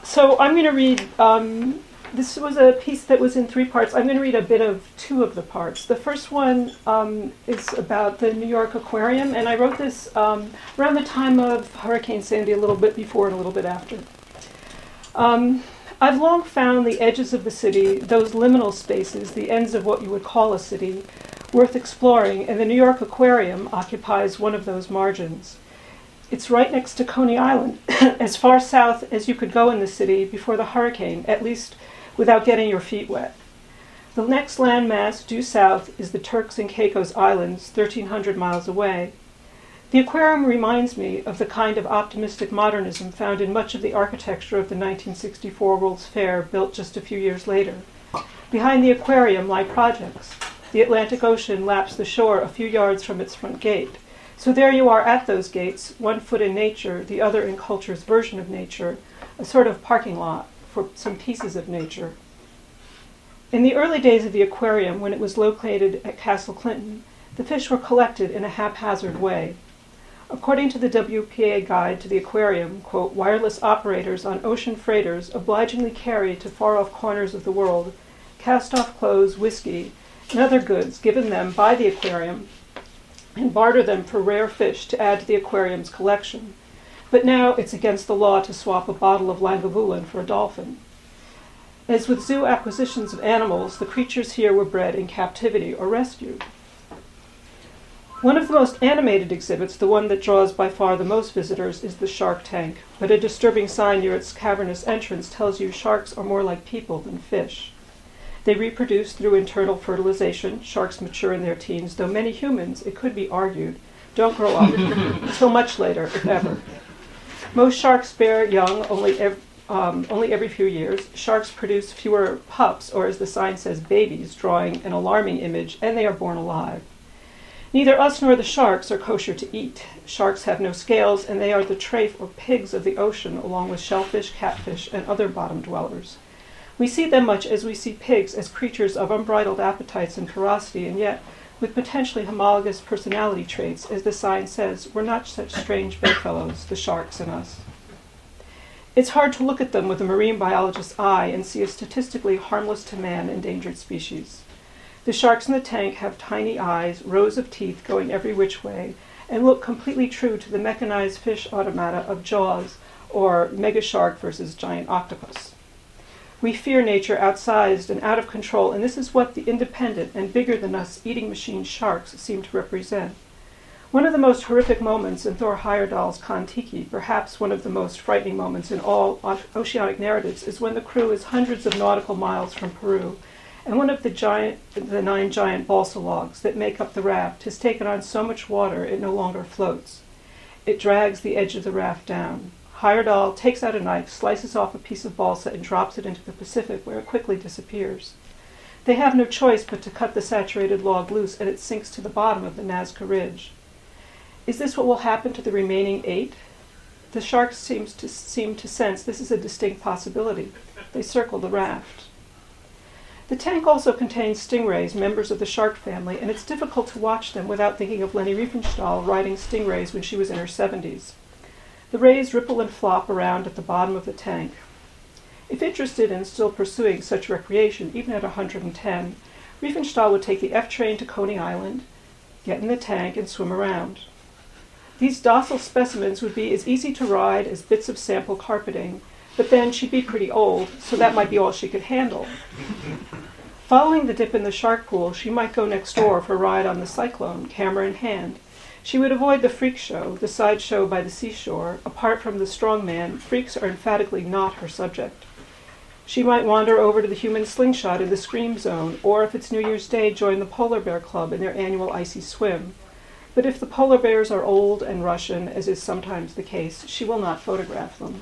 So I'm going to read, this was a piece that was in 3 parts. I'm going to read a bit of 2 of the parts. The first one is about the New York Aquarium, and I wrote this around the time of Hurricane Sandy, a little bit before and a little bit after. I've long found the edges of the city, those liminal spaces, the ends of what you would call a city, worth exploring, and the New York Aquarium occupies one of those margins. It's right next to Coney Island, as far south as you could go in the city before the hurricane, at least without getting your feet wet. The next landmass due south is the Turks and Caicos Islands, 1,300 miles away. The aquarium reminds me of the kind of optimistic modernism found in much of the architecture of the 1964 World's Fair, built just a few years later. Behind the aquarium lie projects. The Atlantic Ocean laps the shore a few yards from its front gate. So there you are at those gates, one foot in nature, the other in culture's version of nature, a sort of parking lot for some pieces of nature. In the early days of the aquarium, when it was located at Castle Clinton, the fish were collected in a haphazard way. According to the WPA guide to the aquarium, quote, wireless operators on ocean freighters obligingly carry to far-off corners of the world cast-off clothes, whiskey, and other goods given them by the aquarium and barter them for rare fish to add to the aquarium's collection. But now it's against the law to swap a bottle of Lagavulin for a dolphin. As with zoo acquisitions of animals, the creatures here were bred in captivity or rescued. One of the most animated exhibits, the one that draws by far the most visitors, is the shark tank, but a disturbing sign near its cavernous entrance tells you sharks are more like people than fish. They reproduce through internal fertilization. Sharks mature in their teens, though many humans, it could be argued, don't grow up until much later, if ever. Most sharks bear young only every few years. Sharks produce fewer pups, or as the sign says, babies, drawing an alarming image, and they are born alive. Neither us nor the sharks are kosher to eat. Sharks have no scales, and they are the trafe or pigs of the ocean, along with shellfish, catfish, and other bottom dwellers. We see them much as we see pigs, as creatures of unbridled appetites and ferocity, and yet with potentially homologous personality traits. As the sign says, we're not such strange bedfellows, the sharks and us. It's hard to look at them with a marine biologist's eye and see a statistically harmless to man endangered species. The sharks in the tank have tiny eyes, rows of teeth going every which way, and look completely true to the mechanized fish automata of Jaws or Mega Shark versus Giant Octopus. We fear nature outsized and out of control, and this is what the independent and bigger than us eating machine sharks seem to represent. One of the most horrific moments in Thor Heyerdahl's Kon-Tiki, perhaps one of the most frightening moments in all oceanic narratives, is when the crew is hundreds of nautical miles from Peru, and one of the 9 giant balsa logs that make up the raft has taken on so much water it no longer floats. It drags the edge of the raft down. Heyerdahl takes out a knife, slices off a piece of balsa, and drops it into the Pacific, where it quickly disappears. They have no choice but to cut the saturated log loose, and it sinks to the bottom of the Nazca Ridge. Is this what will happen to the remaining 8? The sharks seem to sense this is a distinct possibility. They circle the raft. The tank also contains stingrays, members of the shark family, and it's difficult to watch them without thinking of Leni Riefenstahl riding stingrays when she was in her 70s. The rays ripple and flop around at the bottom of the tank. If interested in still pursuing such recreation, even at 110, Riefenstahl would take the F train to Coney Island, get in the tank, and swim around. These docile specimens would be as easy to ride as bits of sample carpeting, but then she'd be pretty old, so that might be all she could handle. Following the dip in the shark pool, she might go next door for a ride on the Cyclone, camera in hand. She would avoid the freak show, the sideshow by the seashore. Apart from the strong man, freaks are emphatically not her subject. She might wander over to the human slingshot in the Scream Zone, or if it's New Year's Day, join the Polar Bear Club in their annual icy swim. But if the polar bears are old and Russian, as is sometimes the case, she will not photograph them.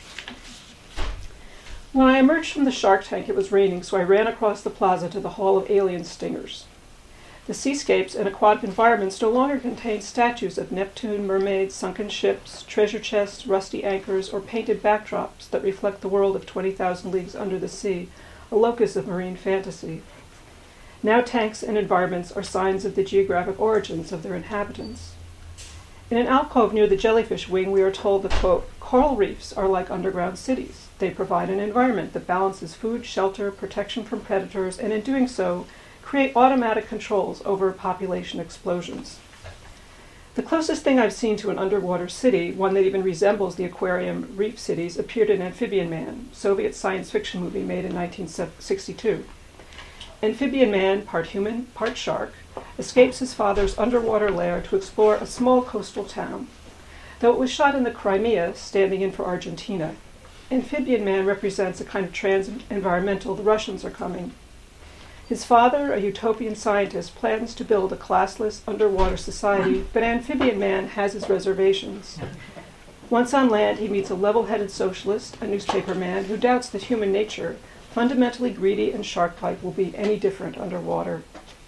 When I emerged from the shark tank, it was raining, so I ran across the plaza to the Hall of Alien Stingers. The seascapes and aquatic environments no longer contain statues of Neptune, mermaids, sunken ships, treasure chests, rusty anchors, or painted backdrops that reflect the world of 20,000 Leagues Under the Sea, a locus of marine fantasy. Now tanks and environments are signs of the geographic origins of their inhabitants. In an alcove near the jellyfish wing, we are told that, quote, coral reefs are like underground cities. They provide an environment that balances food, shelter, protection from predators, and in doing so, create automatic controls over population explosions. The closest thing I've seen to an underwater city, one that even resembles the aquarium reef cities, appeared in Amphibian Man, Soviet science fiction movie made in 1962. Amphibian Man, part human, part shark, escapes his father's underwater lair to explore a small coastal town. Though it was shot in the Crimea, standing in for Argentina, Amphibian Man represents a kind of trans-environmental the Russians are coming. His father, a utopian scientist, plans to build a classless underwater society, but Amphibian Man has his reservations. Once on land, he meets a level-headed socialist, a newspaper man, who doubts that human nature, fundamentally greedy and shark-like, will be any different underwater.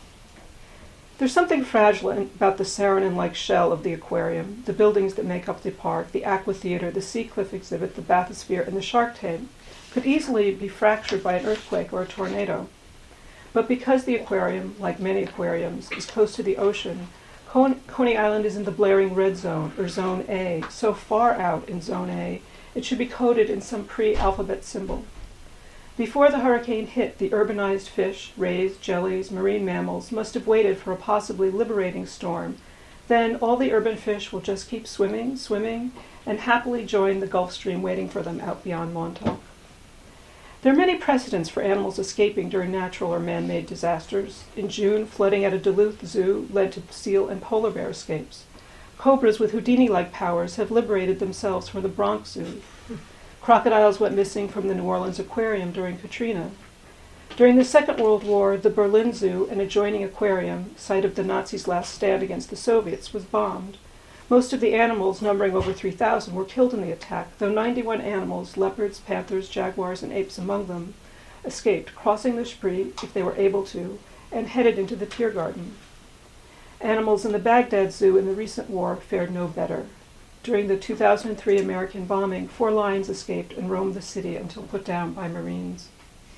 There's something fragile about the Saarinen-like shell of the aquarium, the buildings that make up the park, the aqua theater, the sea cliff exhibit, the bathysphere, and the shark tank could easily be fractured by an earthquake or a tornado. But because the aquarium, like many aquariums, is close to the ocean, Coney Island is in the blaring red zone, or Zone A, so far out in Zone A, it should be coded in some pre-alphabet symbol. Before the hurricane hit, the urbanized fish, rays, jellies, marine mammals must have waited for a possibly liberating storm. Then all the urban fish will just keep swimming, and happily join the Gulf Stream waiting for them out beyond Montauk. There are many precedents for animals escaping during natural or man-made disasters. In June, flooding at a Duluth zoo led to seal and polar bear escapes. Cobras with Houdini-like powers have liberated themselves from the Bronx Zoo. Crocodiles went missing from the New Orleans Aquarium during Katrina. During the Second World War, the Berlin Zoo, an adjoining aquarium, site of the Nazis' last stand against the Soviets, was bombed. Most of the animals, numbering over 3,000, were killed in the attack, though 91 animals, leopards, panthers, jaguars, and apes among them, escaped, crossing the Spree, if they were able to, and headed into the Tiergarten. Animals in the Baghdad Zoo in the recent war fared no better. During the 2003 American bombing, 4 lions escaped and roamed the city until put down by Marines.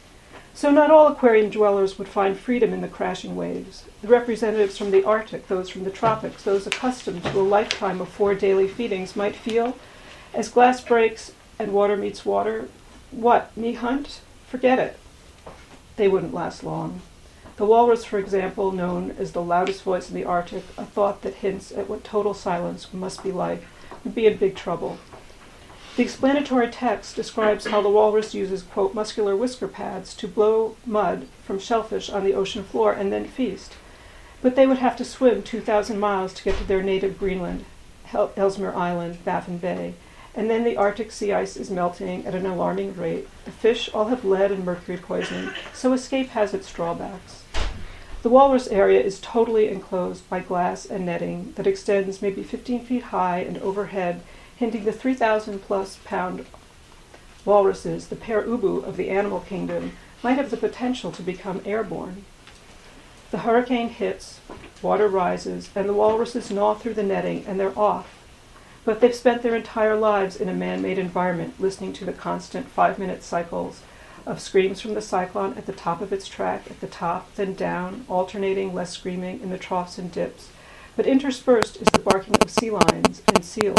So not all aquarium dwellers would find freedom in the crashing waves. The representatives from the Arctic, those from the tropics, those accustomed to a lifetime of 4 daily feedings might feel, as glass breaks and water meets water, what, me hunt? Forget it. They wouldn't last long. The walrus, for example, known as the loudest voice in the Arctic, a thought that hints at what total silence must be like, would be in big trouble. The explanatory text describes how the walrus uses, quote, muscular whisker pads to blow mud from shellfish on the ocean floor and then feast. But they would have to swim 2,000 miles to get to their native Greenland, Ellesmere Island, Baffin Bay, and then the Arctic sea ice is melting at an alarming rate. The fish all have lead and mercury poisoning, so escape has its drawbacks. The walrus area is totally enclosed by glass and netting that extends maybe 15 feet high and overhead, hinting the 3,000-plus pound walruses, the pair ubu of the animal kingdom, might have the potential to become airborne. The hurricane hits, water rises, and the walruses gnaw through the netting, and they're off. But they've spent their entire lives in a man-made environment, listening to the constant 5-minute cycles of screams from the cyclone at the top of its track, at the top, then down, alternating less screaming in the troughs and dips. But interspersed is the barking of sea lions and seals.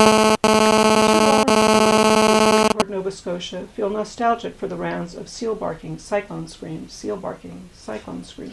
Toward Nova Scotia feel nostalgic for the rounds of seal barking, cyclone screams, seal barking, cyclone screams.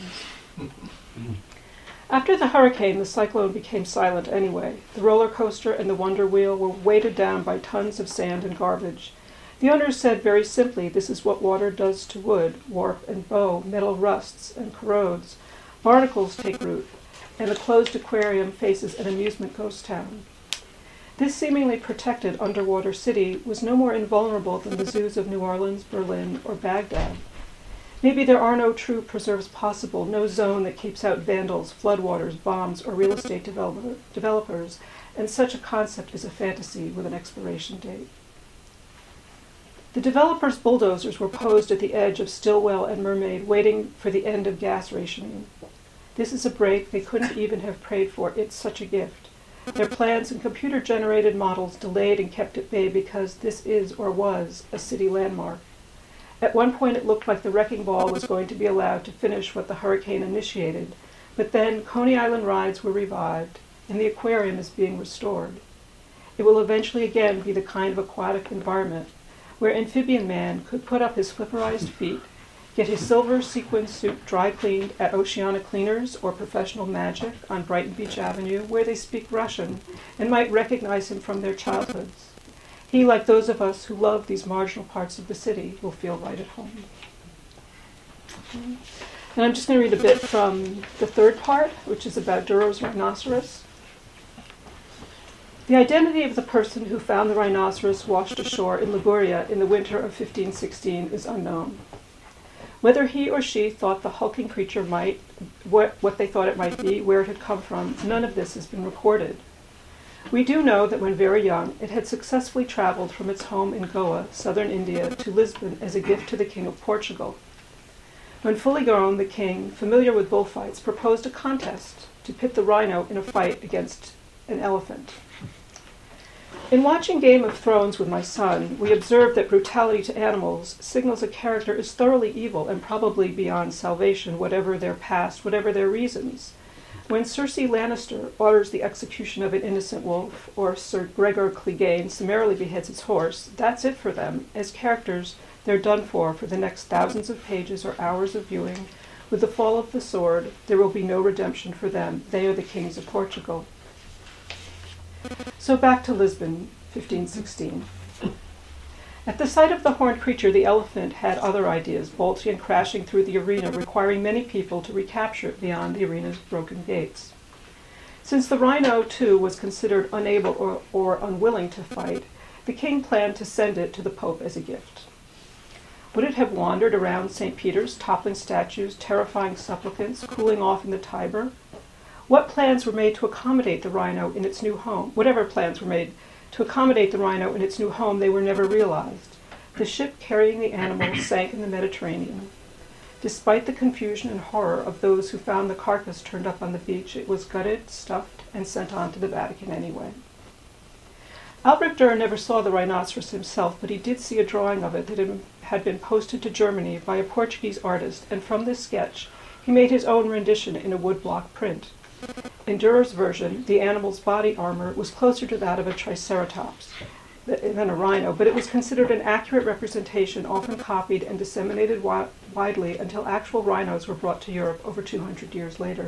After the hurricane, the cyclone became silent anyway. The roller coaster and the Wonder Wheel were weighted down by tons of sand and garbage. The owners said very simply, this is what water does to wood, warp and bow, metal rusts and corrodes. Barnacles take root, and the closed aquarium faces an amusement ghost town. This seemingly protected underwater city was no more invulnerable than the zoos of New Orleans, Berlin, or Baghdad. Maybe there are no true preserves possible, no zone that keeps out vandals, floodwaters, bombs, or real estate developers, and such a concept is a fantasy with an expiration date. The developers' bulldozers were posed at the edge of Stillwell and Mermaid, waiting for the end of gas rationing. This is a break they couldn't even have prayed for. It's such a gift. Their plans and computer-generated models delayed and kept at bay because this is, or was, a city landmark. At one point it looked like the wrecking ball was going to be allowed to finish what the hurricane initiated, but then Coney Island rides were revived. and the aquarium is being restored. It will eventually again be the kind of aquatic environment where amphibian man could put up his flipperized feet, get his silver sequin suit dry cleaned at Oceana Cleaners or Professional Magic on Brighton Beach Avenue, where they speak Russian and might recognize him from their childhoods. He, like those of us who love these marginal parts of the city, will feel right at home. And I'm just going to read a bit from the third part, which is about Durow's rhinoceros. The identity of the person who found the rhinoceros washed ashore in Liguria in the winter of 1516 is unknown. Whether he or she thought the hulking creature might, what they thought it might be, where it had come from, none of this has been recorded. We do know that when very young, it had successfully traveled from its home in Goa, southern India, to Lisbon as a gift to the King of Portugal. When fully grown, the king, familiar with bullfights, proposed a contest to pit the rhino in a fight against an elephant. In watching Game of Thrones with my son, we observed that brutality to animals signals a character is thoroughly evil and probably beyond salvation, whatever their past, whatever their reasons. When Cersei Lannister orders the execution of an innocent wolf, or Sir Gregor Clegane summarily beheads his horse, that's it for them. As characters, they're done for the next thousands of pages or hours of viewing. With the fall of the sword, there will be no redemption for them. They are the kings of Portugal. So back to Lisbon, 1516. At the sight of the horned creature, the elephant had other ideas, bolting and crashing through the arena, requiring many people to recapture it beyond the arena's broken gates. Since the rhino, too, was considered unable or unwilling to fight, the king planned to send it to the Pope as a gift. Would it have wandered around St. Peter's, toppling statues, terrifying supplicants, cooling off in the Tiber? What plans were made to accommodate the rhino in its new home? Whatever plans were made to accommodate the rhino in its new home, they were never realized. The ship carrying the animal sank in the Mediterranean. Despite the confusion and horror of those who found the carcass turned up on the beach, it was gutted, stuffed, and sent on to the Vatican anyway. Albrecht Dürer never saw the rhinoceros himself, but he did see a drawing of it that had been posted to Germany by a Portuguese artist, and from this sketch, he made his own rendition in a woodblock print. In Dürer's version, the animal's body armor was closer to that of a triceratops than a rhino, but it was considered an accurate representation, often copied and disseminated widely until actual rhinos were brought to Europe over 200 years later.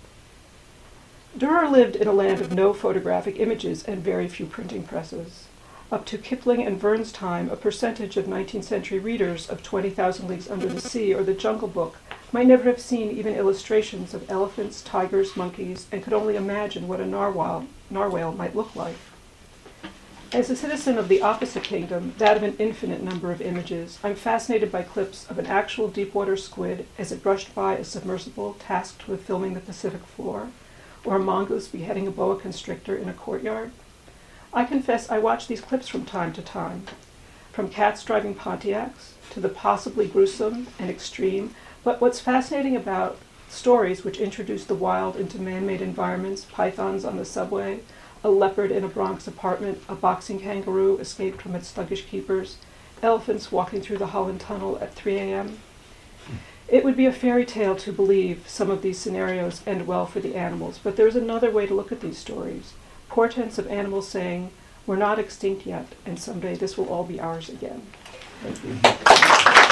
Dürer lived in a land of no photographic images and very few printing presses. Up to Kipling and Verne's time, a percentage of 19th century readers of 20,000 Leagues Under the Sea or The Jungle Book might never have seen even illustrations of elephants, tigers, monkeys, and could only imagine what a narwhal might look like. As a citizen of the opposite kingdom, that of an infinite number of images, I'm fascinated by clips of an actual deepwater squid as it brushed by a submersible tasked with filming the Pacific floor, or a mongoose beheading a boa constrictor in a courtyard. I confess I watch these clips from time to time, from cats driving Pontiacs to the possibly gruesome and extreme. But what's fascinating about stories which introduce the wild into man-made environments, pythons on the subway, a leopard in a Bronx apartment, a boxing kangaroo escaped from its thuggish keepers, elephants walking through the Holland Tunnel at 3 a.m. It would be a fairy tale to believe some of these scenarios end well for the animals, but there's another way to look at these stories. Portents of animals saying, "We're not extinct yet, and someday this will all be ours again." Thank you.